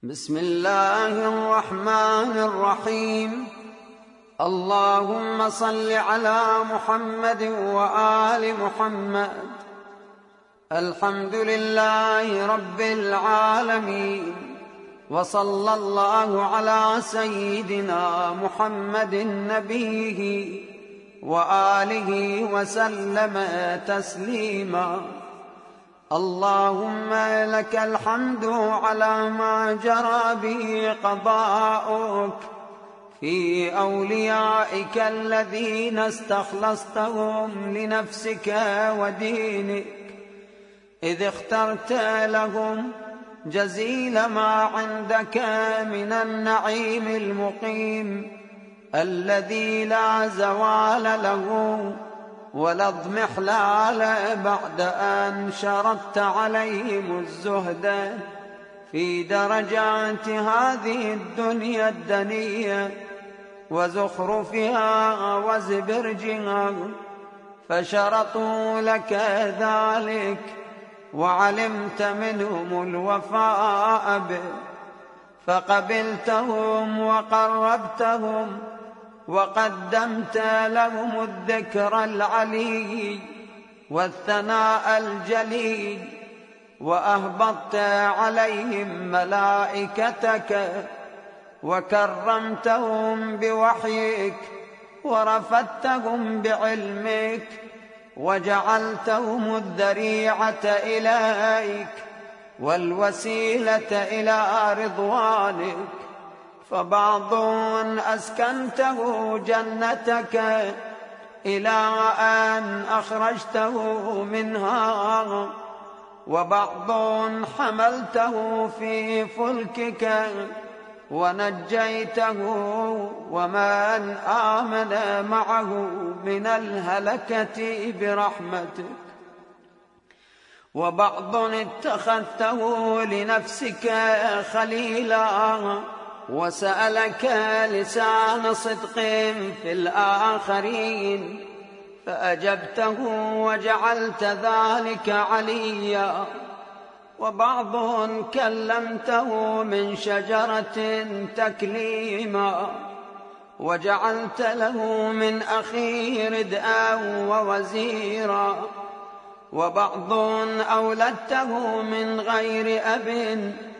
بسم الله الرحمن الرحيم. اللهم صل على محمد وآل محمد. الحمد لله رب العالمين، وصلى الله على سيدنا محمد نبيه وآله وسلم تسليما. اللهم لك الحمد على ما جرى به قضاؤك في أوليائك الذين استخلصتهم لنفسك ودينك، إذ اخترت لهم جزيل ما عندك من النعيم المقيم الذي لا زوال له ولا اضمحلال بعد أن شرطت عليهم الزهد في درجات هذه الدنيا الدنية وزخرفها وزبرجها، فشرطوا لك ذلك وعلمت منهم الوفاء به، فقبلتهم وقربتهم وقدمت لهم الذكر العلي والثناء الجلي، وأهبطت عليهم ملائكتك وكرمتهم بوحيك ورفدتهم بعلمك وجعلتهم الذريعة إليك والوسيلة إلى رضوانك، فبعض أسكنته جنتك إلى أن أخرجته منها، وبعض حملته في فلكك ونجيته ومن آمن معه من الهلكة برحمتك، وبعض اتخذته لنفسك خليلا وسألك لسان صدق في الآخرين فأجبته وجعلت ذلك عليا، وبعض كلمته من شجرة تكليما وجعلت له من أخيه ردءا ووزيرا، وبعض أولدته من غير أب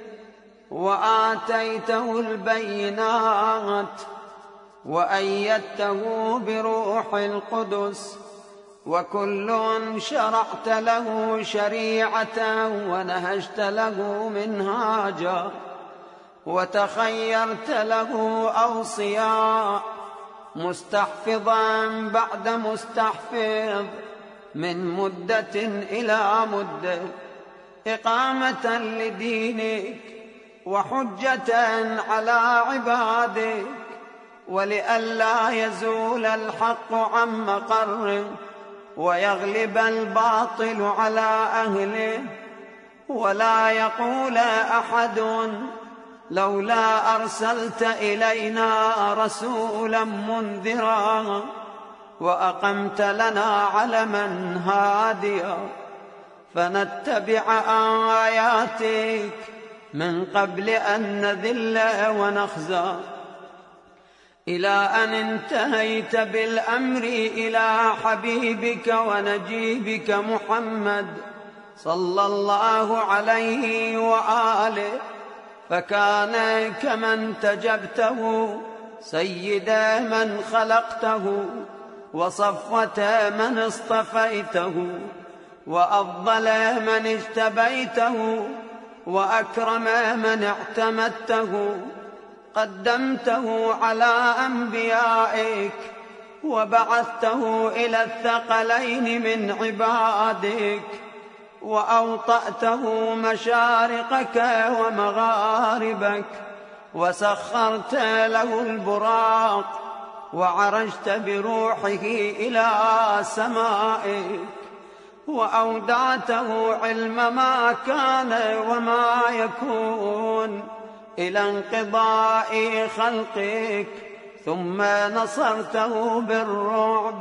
وآتيته البينات وأيدته بروح القدس، وكل شرعت له شريعة ونهجت له منهاجا وتخيرت له أوصياء، مستحفظا بعد مستحفظ من مدة إلى مدة، إقامة لدينك وحجة على عبادك، ولئلا يزول الحق عن مقره ويغلب الباطل على أهله، ولا يقول أحد لولا أرسلت إلينا رسولا منذرا وأقمت لنا علما هاديا فنتبع آياتك من قبل أن نذل ونخزى، إلى أن انتهيت بالأمر إلى حبيبك ونجيبك محمد صلى الله عليه وآله، فكان كمن تجبته سيد من خلقته وصفوة من اصطفيته وأفضل من اجتبيته وأكرم من اعتمدته، قدمته على أنبيائك وبعثته إلى الثقلين من عبادك، وأوطأته مشارقك ومغاربك، وسخرت له البراق وعرجت بروحه إلى سمائك، وأودعته علم ما كان وما يكون إلى انقضاء خلقك، ثم نصرته بالرعب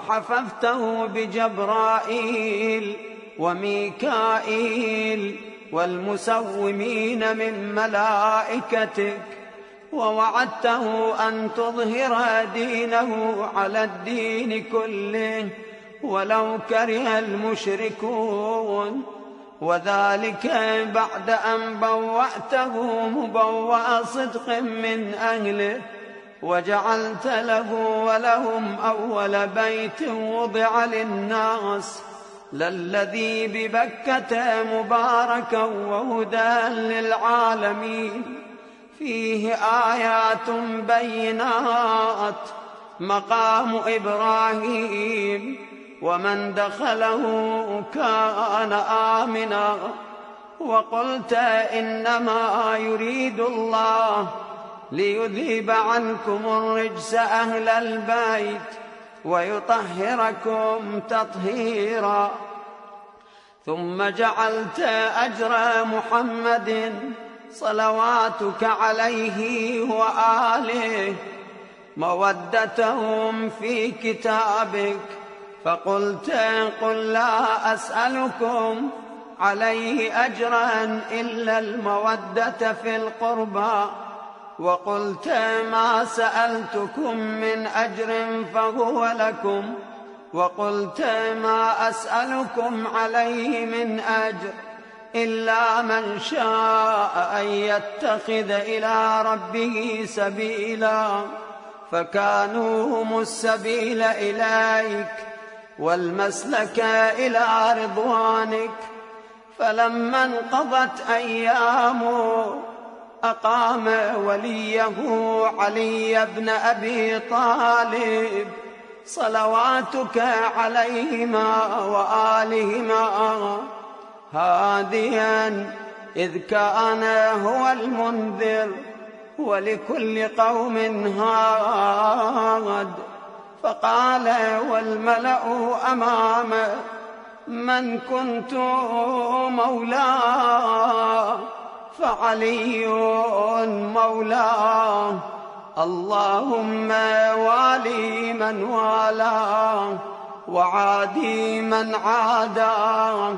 وحففته بجبرائيل وميكائيل والمسومين من ملائكتك، ووعدته أن تظهر دينه على الدين كله ولو كره المشركون، وذلك بعد أن بوأته مبوأ صدق من أهله، وجعلت له ولهم أول بيت وضع للناس للذي ببكة مباركا وهدى للعالمين، فيه آيات بينات مقام إبراهيم، ومن دخله كان آمنا. وقلت إنما يريد الله ليذهب عنكم الرجس أهل البيت ويطهركم تطهيرا. ثم جعلت أجر محمد صلواتك عليه وآله مودتهم في كتابك، فقلت قل لا أسألكم عليه أجرا إلا المودة في القربى، وقلت ما سألتكم من أجر فهو لكم، وقلت ما أسألكم عليه من أجر إلا من شاء أن يتخذ إلى ربه سبيلا، فكانوا هم السبيل إليك والمسلك إلى رضوانك. فلما انقضت أيامه أقام وليه علي بن أبي طالب صلواتك عليهما وآلهما هاديا، إذ كان هو المنذر ولكل قوم هاد. فقال والملأ أمامه من كنت مولاه فعلي مولاه، اللهم والي من والاه وعادي من عاداه،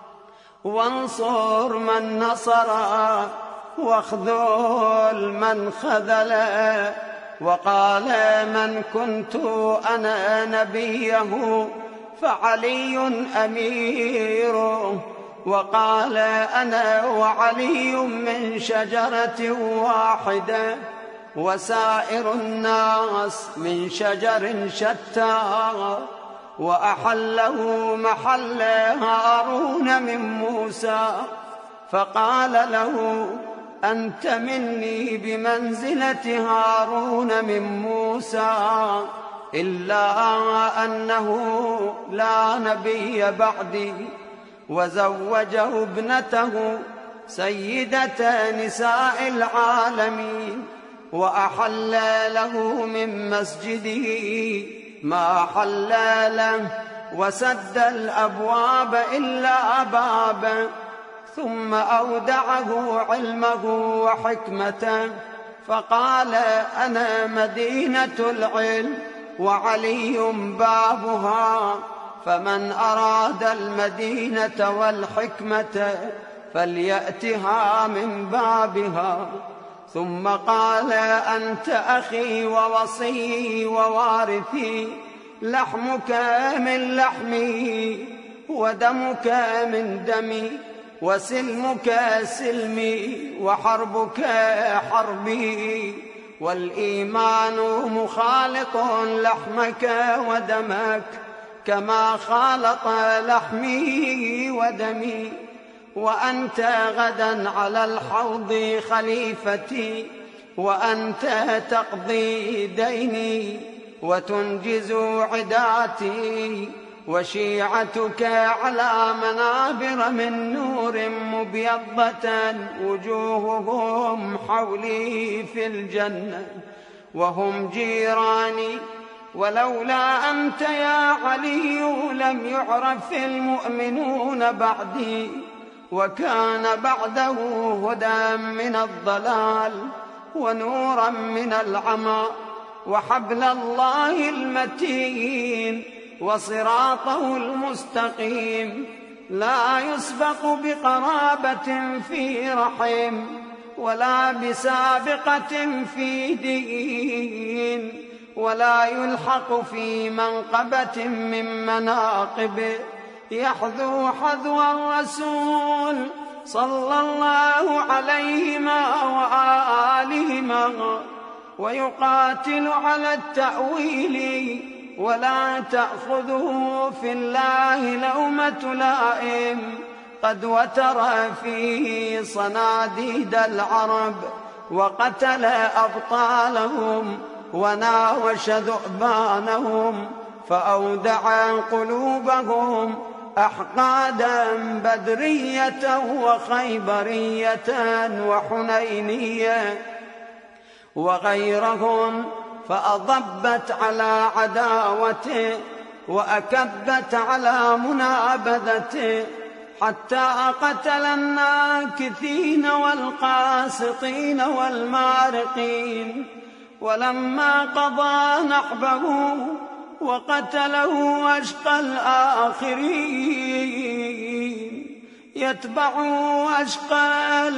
وانصر من نصره واخذل من خذله. وقال من كنت أنا نبيه فعلي أميره، وقال أنا وعلي من شجرة واحدة وسائر الناس من شجر شتى. وأحله محل هارون من موسى، فقال له أنت مني بمنزلة هارون من موسى، إلا أنه لا نبي بعدي. وزوجه ابنته سيدة نساء العالمين، وأحل له من مسجده ما حل له، وسد الأبواب إلا بابا، ثم أودعه علمه وحكمته، فقال أنا مدينة العلم وعلي بابها، فمن أراد المدينة والحكمة فليأتها من بابها. ثم قال أنت أخي ووصي ووارثي، لحمك من لحمي ودمك من دمي، وسلمك سلمي وحربك حربي، والإيمان مخالط لحمك ودمك كما خالط لحمي ودمي. وأنت غدا على الحوض خليفتي، وأنت تقضي ديني وتنجز عداتي، وشيعتك على منابر من نور مبيضة وجوههم حولي في الجنة وهم جيراني. ولولا أنت يا علي لم يعرف المؤمنون بعدي، وكان بعده هدى من الضلال ونورا من العمى، وحبل الله المتين وصراطه المستقيم. لا يسبق بقرابة في رحم ولا بسابقة في دين ولا يلحق في منقبة من مناقبه، يحذو حذو الرسول صلى الله عليهما وآلهما ويقاتل على التأويل ولا تأخذه في الله لومة لائم. قد وتر فيه صناديد العرب وقتل أبطالهم وناوش ذؤبانهم، فأودع قلوبهم أحقادا بدرية وخيبرية وحنينية وغيرهم، فأضبت على عداوته وأكبت على منابذته، حتى قتل الناكثين والقاسطين والمارقين. ولما قضى نحبه وقتله أشقى الآخرين يتبع أشقى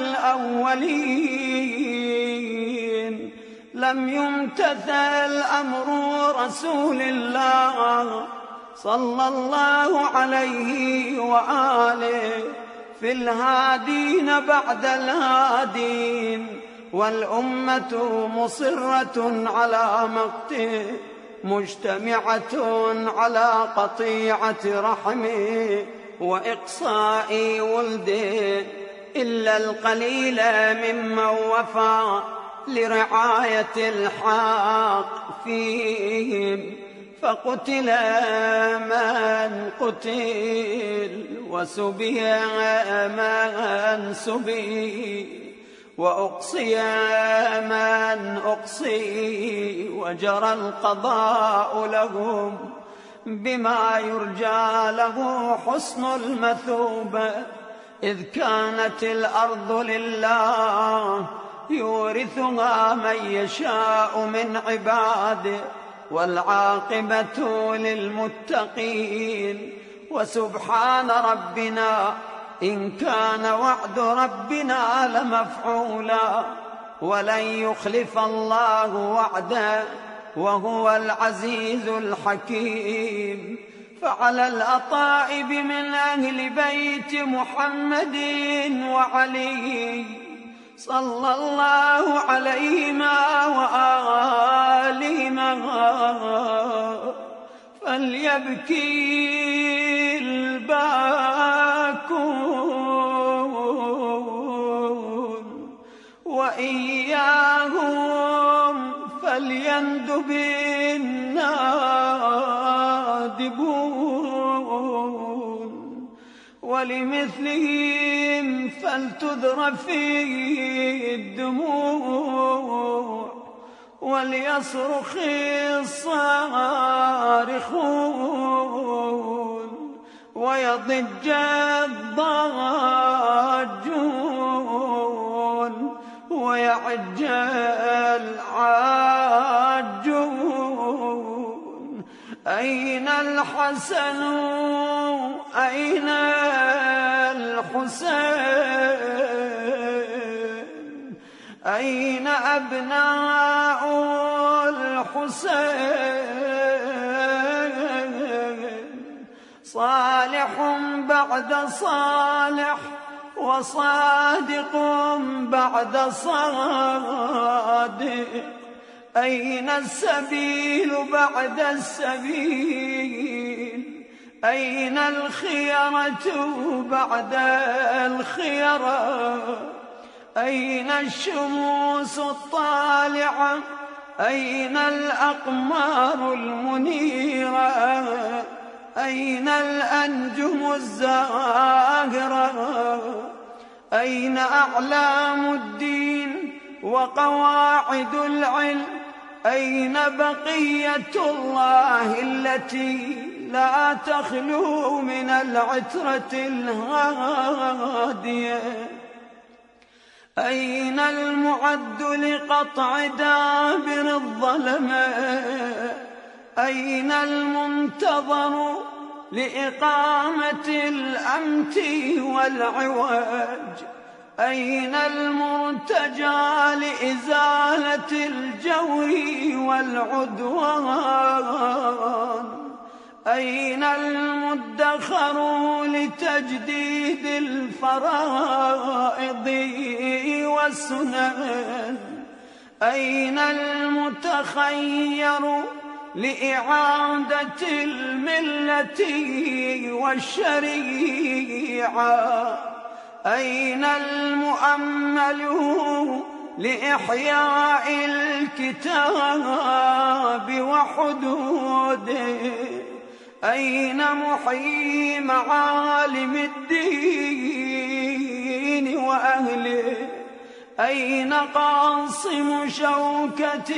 الأولين، لم يمتثل أمر رسول الله صلى الله عليه وآله في الهادين بعد الهادين، والأمة مصرة على مقته مجتمعة على قطيعة رحمه وإقصاء ولده، إلا القليل ممن وفى لرعاية الحق فيهم، فقتل من قتل وسبي من سبي وأقصي من أقصي، وجرى القضاء لهم بما يرجى له حسن المثوبة، إذ كانت الأرض لله يورثها من يشاء من عباده، والعاقبة للمتقين. وسبحان ربنا إن كان وعد ربنا لمفعولا، ولن يخلف الله وعده وهو العزيز الحكيم. فعلى الأطائب من أهل بيت محمد وعلي صلى الله عليهما وآلهما فليبكي الباكون، وإياهم فليندب النادبون، ولمثلهم فلتذر فيه الدموع، وليصرخ الصارخون، ويضج الضاجون، ويعج العاجون. أين الحسن أين الحسين، أين أبناء الحسين، صالح بعد صالح وصادق بعد صادق، أين السبيل بعد السبيل، أين الخيرة بعد الخيرة، أين الشموس الطالعة، أين الأقمار المنيرة، أين الأنجم الزاهرة، أين أعلام الدين وقواعد العلم، أين بقية الله التي لا تخلو من العترة الهادية، أين المعد لقطع دابر الظلمة، أين المنتظر لإقامة الأمت والعوج؟ أين المرتجى لإزالة الجور والعدوان؟ أين المدخر لتجديد الفرائض والسنن؟ أين المتخير لإعادة الملة والشريعة؟ أين المؤمل لإحياء الكتاب وحدوده؟ أين محيي معالم الدين وأهله؟ أين قاصم شوكة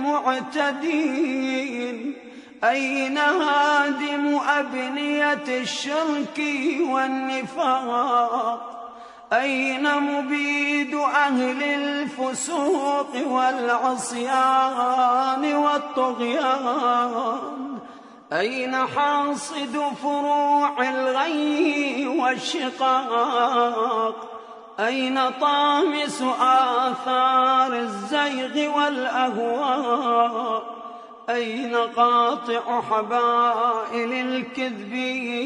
المعتدين؟ أين هادم أبنية الشرك والنفاق؟ أين مبيد أهل الفسوق والعصيان والطغيان؟ أين حاصد فروع الغي والشقاق؟ أين طامس آثار الزيغ والأهواء؟ أين قاطع حبائل الكذب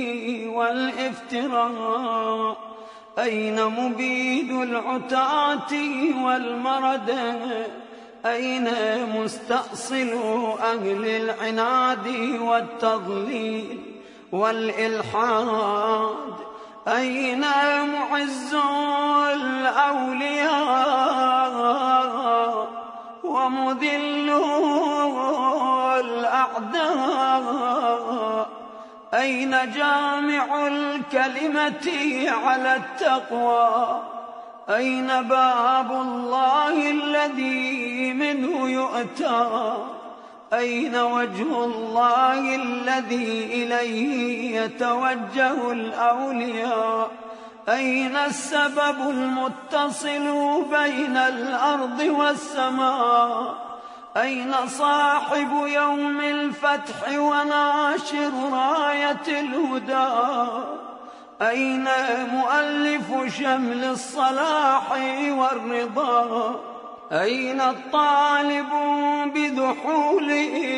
والافتراء؟ أين مبيد العتاة والمرد؟ أين مستأصل أهل العناد والتضليل والإلحاد؟ أين معز الأولياء ومذل الأعداء؟ أين جامع الكلمة على التقوى؟ أين باب الله الذي منه يؤتى؟ أين وجه الله الذي إليه يتوجه الأولياء؟ أين السبب المتصل بين الأرض والسماء؟ أين صاحب يوم الفتح وناشر راية الهدى؟ أين مؤلف شمل الصلاح والرضا؟ أين الطالب بذحول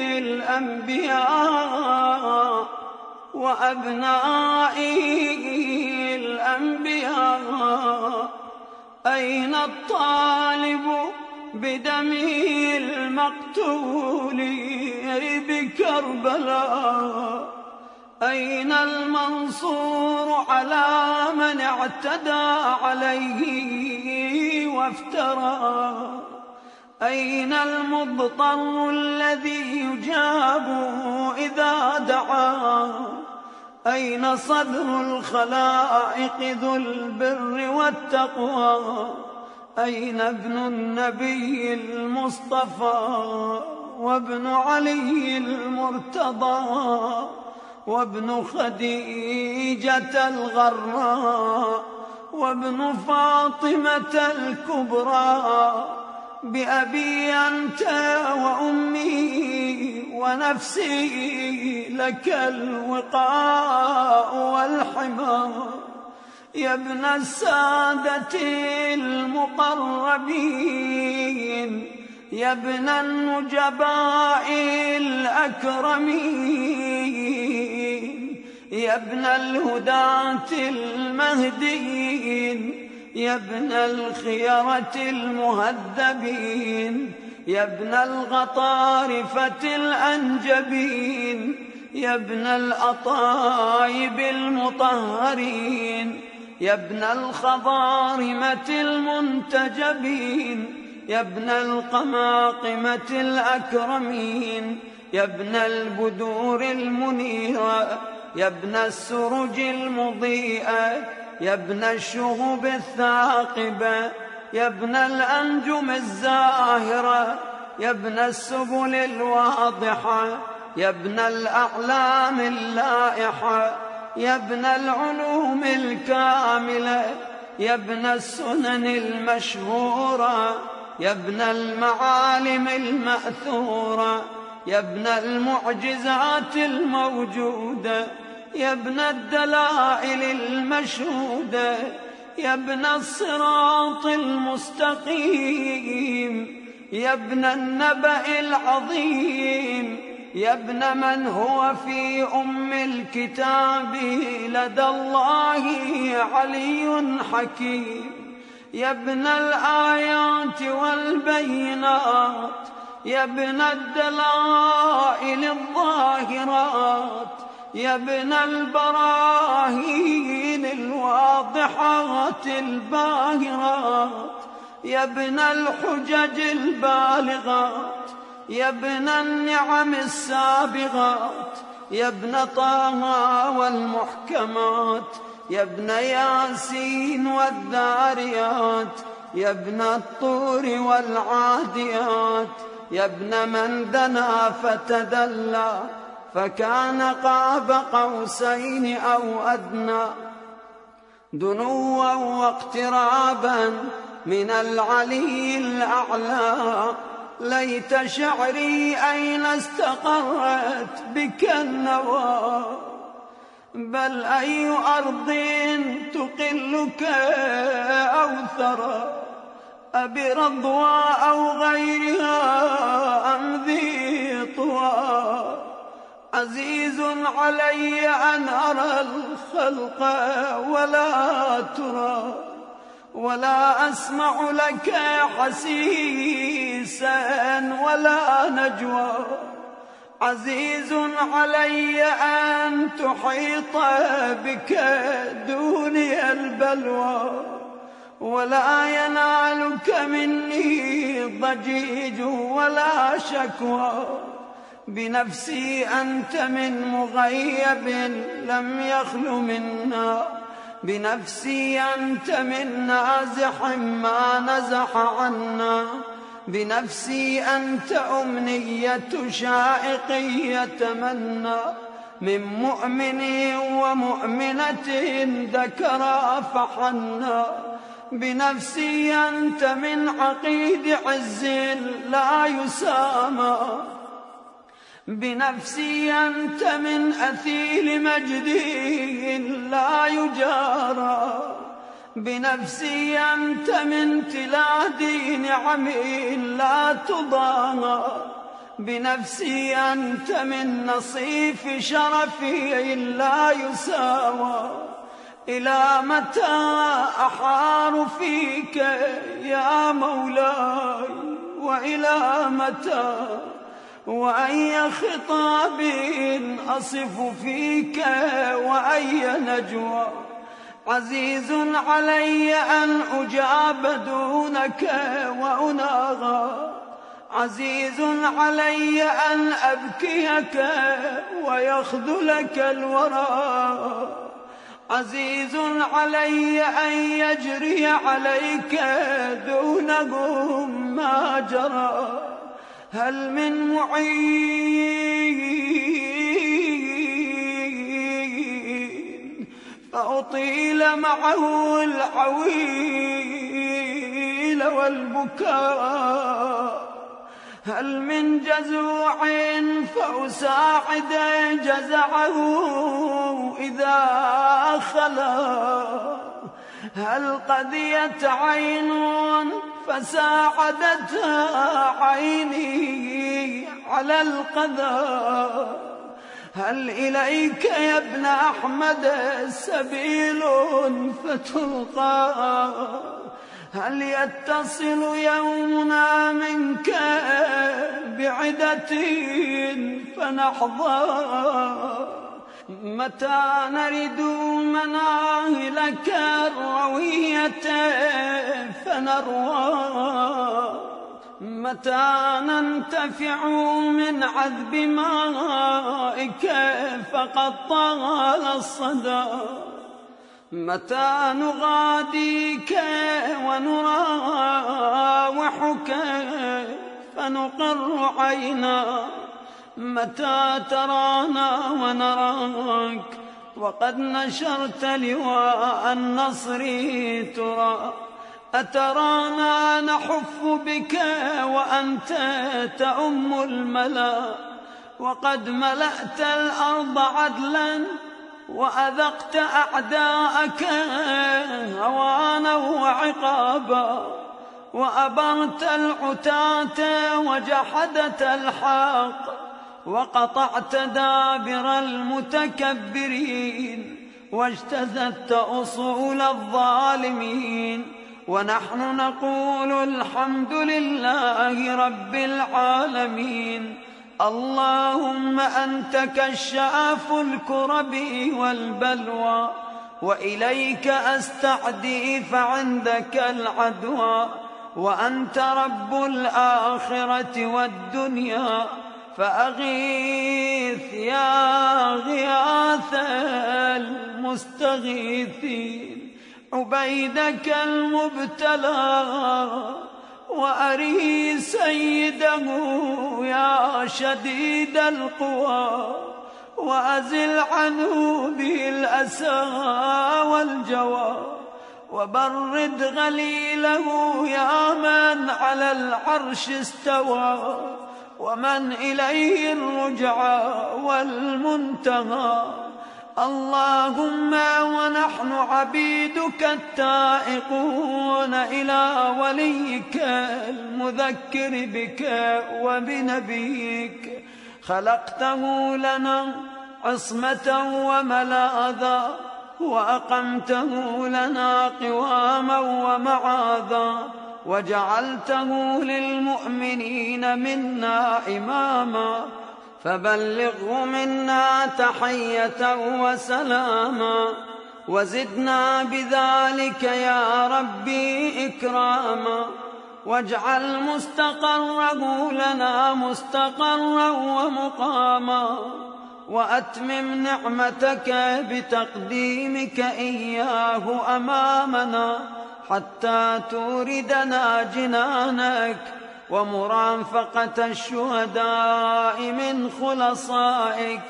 الأنبياء وأبناء الأنبياء؟ أين الطالب بدم المقتول بكربلاء؟ أين المنصور على من اعتدى عليه وافترى؟ أين المضطر الذي يجاب إذا دعا؟ أين صدر الخلائق ذو البر والتقوى؟ أين ابن النبي المصطفى وابن علي المرتضى وابن خديجة الغراء وابن فاطمة الكبرى؟ بأبي أنت وأمي ونفسي لك الوقاء والحمى. يا ابن السادة المقربين، يا ابن النجباء الأكرمين، يا ابن الهداة المهديين، يا ابن الخيرة المهذبين، يا ابن الغطارفة الأنجبين، يا ابن الأطايب المطهرين، يا ابن الخضارمة المنتجبين، يا ابن القماقمة الأكرمين، يا ابن البدور المنيرة، يا ابن السرج المضيئة، يا ابن الشهب الثاقبة، يا ابن الأنجم الزاهرة، يا ابن السبل الواضحة، يا ابن الأعلام اللائحة، يا ابن العلوم الكاملة، يا ابن السنن المشهورة، يا ابن المعالم المأثورة، يا ابن المعجزات الموجودة، يا ابن الدلائل المشهودة، يا ابن الصراط المستقيم، يا ابن النبأ العظيم، يا ابن من هو في أم الكتاب لدى الله علي حكيم، يا ابن الآيات والبينات، يا ابن الدلائل الظاهرات، يا ابن البراهين الواضحات الباهرات، يا ابن الحجج البالغات، يا ابن النعم السابغات، يا ابن طه والمحكمات، يا ابن ياسين والذاريات، يا ابن الطور والعاديات، يا ابن من دنا فتدلى فكان قاب قوسين أو أدنى، دنوا واقترابا من العلي الأعلى. ليت شعري أين استقرت بك النوى، بل أي أرض تقلك أو ثرى، أبرضوى أو غيرها أم ذي طوى. عزيز علي أن أرى الخلق ولا ترى، ولا أسمع لك حسيسا ولا نجوى. عزيز علي أن تحيط بك دوني البلوى، ولا ينالك مني ضجيج ولا شكوى. بنفسي أنت من مغيب لم يخل منا، بنفسي أنت من نازح ما نزح عنا، بنفسي أنت أمنية شائق يتمنى، من مؤمن ومؤمنة ذكرا فحنا. بنفسي أنت من عقيد عز لا يسامى، بنفسي أنت من أثيل مجد لا يجارى، بنفسي أنت من تلاد نعم لا تضامى، بنفسي أنت من نصيف شرف لا يساوى. إلى متى أحار فيك يا مولاي، وإلى متى، وأي خطاب أصف فيك وأي نجوى. عزيز علي أن أجاب دونك وأناغى، عزيز علي أن أبكيك ويخذلك الورى، عزيز علي أن يجري عليك دونهم ما جرى. هل من معين فأطيل معه العويل والبكاء، هل من جزوع فأساعد جزعه إذا خلا، هل قضيت عين فساعدتها عيني على القضاء. هل إليك يا ابن أحمد سبيل فتلقى، هل يتصل يومنا منك بعدة فنحظى، متى نرد مناهلك الروية فنروى، متى ننتفع من عذب مائك فقد طال الصدى، متى نغاديك ونراوحك فنقر عينا، متى ترانا ونراك وقد نشرت لواء النصر ترى، أترانا نحف بك وأنت تأم الملا، وقد ملأت الأرض عدلا وأذقت أعداءك هوانا وعقابا، وأبرت العتاة وجحدت الحق، وقطعت دابر المتكبرين، واجتثثت أصول الظالمين. ونحن نقول الحمد لله رب العالمين. اللهم أنت كشاف الكرب والبلوى، وإليك أستعدي فعندك العدوى، وأنت رب الآخرة والدنيا، فأغيث يا غياث المستغيثين عبيدك المبتلى، وأري سيده يا شديد القوى، وأزل عنه به الأسى والجوى، وبرد غليله يا من على العرش استوى، ومن إليه الرجعى والمنتهى. اللهم ونحن عبيدك التائقون إلى وليك المذكر بك وبنبيك، خلقته لنا عصمة وملاذا، وأقمته لنا قواما ومعاذا، وجعلته للمؤمنين منا إماما، فبلغه منا تحية وسلاما، وزدنا بذلك يا ربي إكراما، واجعل مستقره لنا مستقرا ومقاما، وأتمم نعمتك بتقديمك إياه أمامنا، حتى توردنا جنانك ومرافقة الشهداء من خلصائك.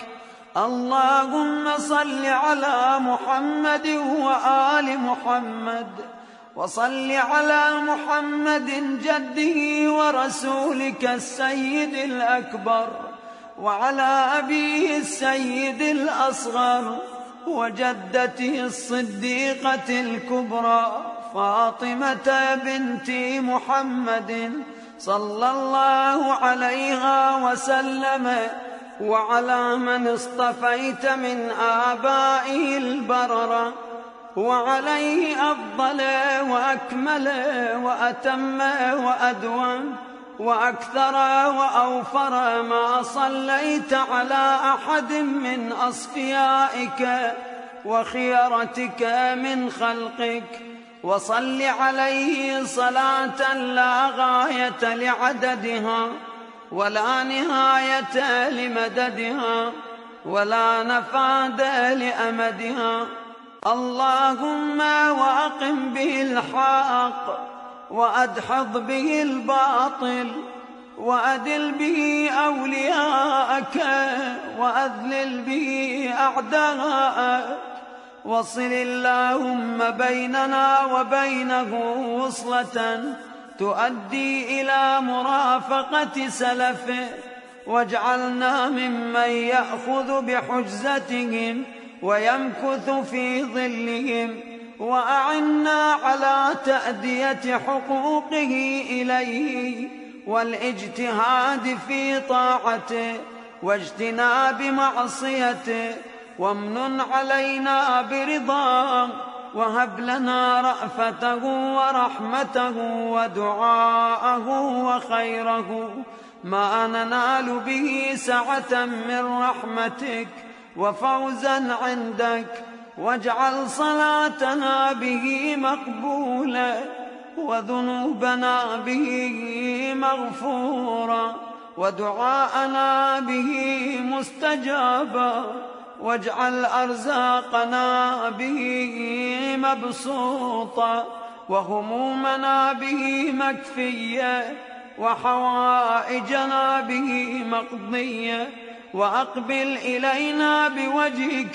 اللهم صل على محمد وآل محمد، وصل على محمد جده ورسولك السيد الأكبر، وعلى أبيه السيد الأصغر، وجدته الصديقة الكبرى فاطمة بنت محمد صلى الله عليها وسلم، وعلى من اصطفيت من آبائه البررة، وعليه أفضل وأكمل وأتم وأدوم وأكثر وأوفر ما صليت على أحد من أصفيائك وخيرتك من خلقك. وصل عليه صلاة لا غاية لعددها، ولا نهاية لمددها، ولا نفاد لأمدها. اللهم وأقم به الحق، وأدحض به الباطل، وأدل به أولياءك، وأذلل به أعداءك. وصل اللهم بيننا وبينه وصلة تؤدي إلى مرافقة سلفه، واجعلنا ممن يأخذ بحجزتهم ويمكث في ظلهم، وأعنا على تأدية حقوقه إليه والاجتهاد في طاعته واجتناب معصيته. وامنن علينا برضاه، وهب لنا رأفته ورحمته ودعاءه وخيره، ما ننال به سعة من رحمتك وفوزا عندك. واجعل صلاتنا به مقبولة، وذنوبنا به مغفورا، ودعاءنا به مستجابا. واجعل أرزاقنا به مبسوطا، وهمومنا به مكفية، وحوائجنا به مقضية. وأقبل إلينا بوجهك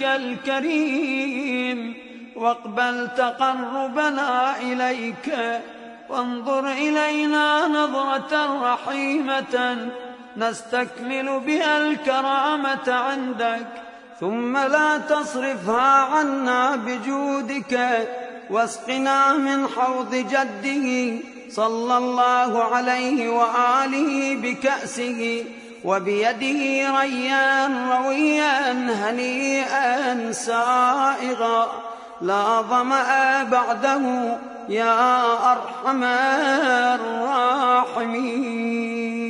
الكريم، واقبل تقربنا إليك، وانظر إلينا نظرة رحيمة نستكمل بها الكرامة عندك، ثم لا تصرفها عنا بجودك، واسقنا من حوض جده صلى الله عليه وآله بكأسه، وبيده ريان رويا هنيئا سائغا لا ظمأ بعده يا أرحم الراحمين.